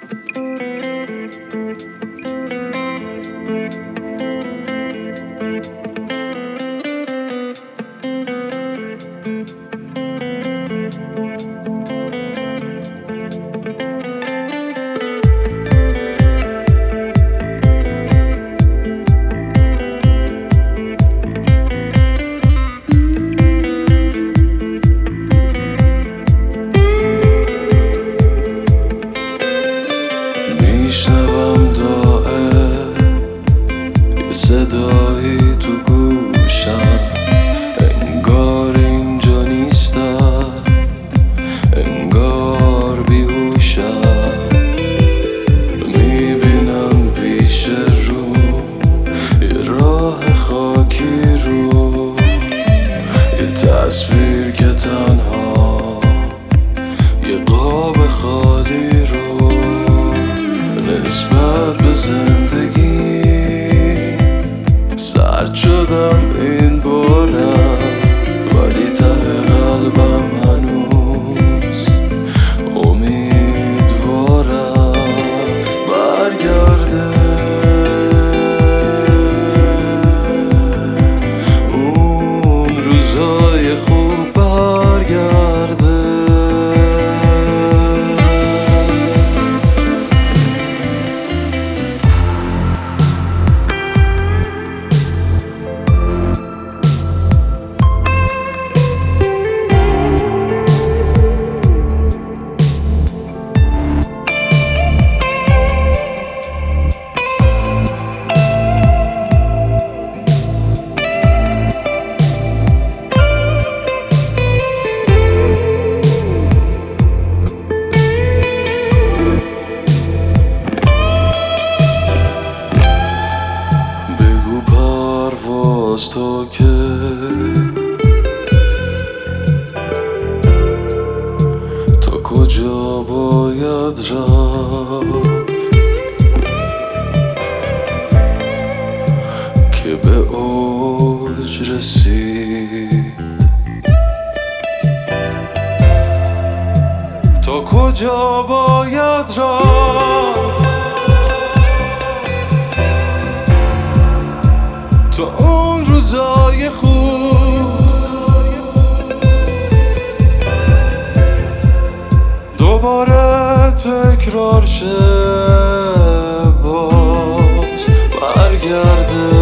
میشنوم دائم یه صدایی تو گوشم، انگار اینجا نیستم، انگار بیهوشم. میبینم پیش رو یه راه خاکی رو، یه تصویر که تنها یه قاب خالی رو. نسبت به زندگی سرد شدم این بارم، ولی ته قلبم هنوز امیدوارم برگرده اون روزای خوب، برگرده. تو که تا کجا باید رفت که به اوج رسید؟ تا کجا باید رفت تا اون روزای خوب دوباره تکرار شه، باز برگرده.